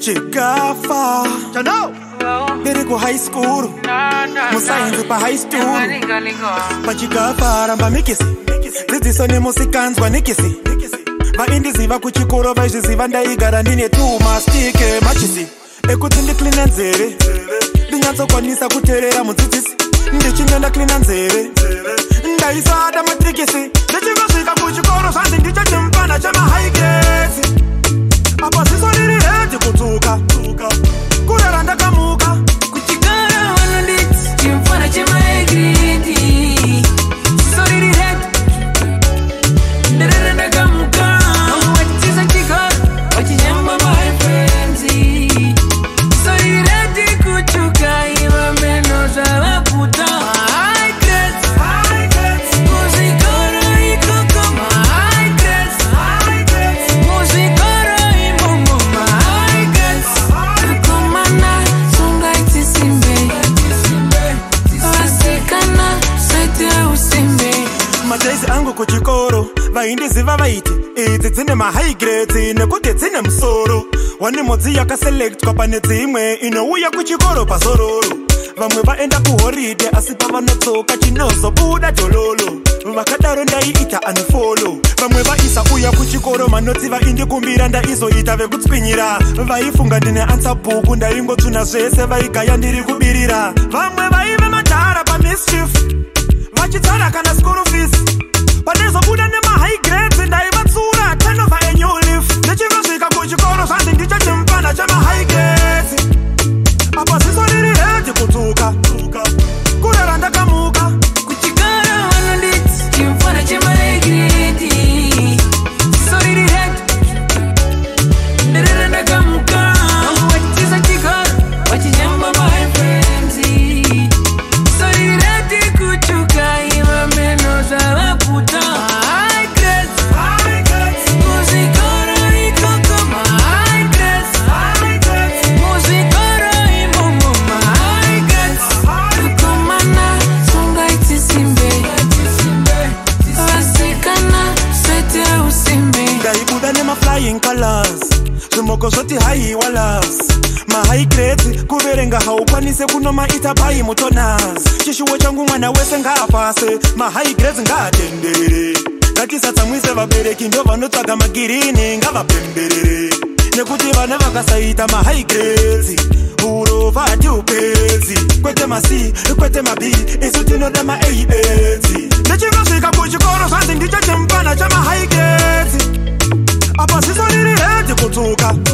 Chigafa Biri ku high school Musayenzi pa high school Pachigafa ramba mikisi Zidziso ni musikanzwa nikisi Va indiziva kuchikoro vaizviziva ndaigara ndine tu mastike machisi ekuti ndiklina nzeve ndinyatsokwanisa kuteerera mudzidzisi ndichingenda klina nzeve ndaisada matrikisi ndichingasvika kuchikoro zvanzi ndichati mupana chemahaigesi apa ziso riri redi kudzuka kurara ndakamuka kuchikoro vanonditi chimupana chemahaigedi ziso riri redi ndarara ndakamuka wachisa chikoro wachinyamba my friends ziso riri redi kuchuka iva meno zvavaputa madaisi angu kuchikoro vaindiziva vaiti idzi dzine mahigh grades nekuti dzine musoro wani modzi yakaselectwa pane dzimwe inouya kuchikoro pazororo vamwe vaenda kuhoride asi pavanotsoka chinozobuda jololo vakadaro ndaiita unfollow vamwe vaisa uya kuchikoro manotsi vaindikumbira ndaizoita vekutsvinyira vaifunga ndine ansabhuku ndaingotsuna zvese vaigaya ndiri kubirira vamwe vaive madhara pamischief vachitsara kana school fees panezobuda nemahigh grades ndaivatsura turnover annual leave ndichingasvika kuchikoro zvanzi ndichati mupana chemahigh grades apa ziso riri redi kudzuka kurara ndakamuka kuchikoro vanonditi chimupana chemahaigedi ziso riri redi ndarara ndakamuka wachisa chikoro wachinyamba my friends ziso riri redi kuchuka iva meno zvavaputa flying colors zvimoko zvoti haiwa loves mahigh grades kuverenga haukwanise kunomaita pai mutonas chishuwo changu mwana wese ngaapase mahigh grades ngaatenderere ngatisatsamwise vabereki ndo vanotsvaga magirini ngavapemberere nekuti vana vakasaita mahigh grades urova hatiupedzi kwete masi kwete mabi isu tinoda maabedzi ndichingasvika kuchikoro zvanzi ndicho chimupana chamahigh grades apa ziso riri redi kudzuka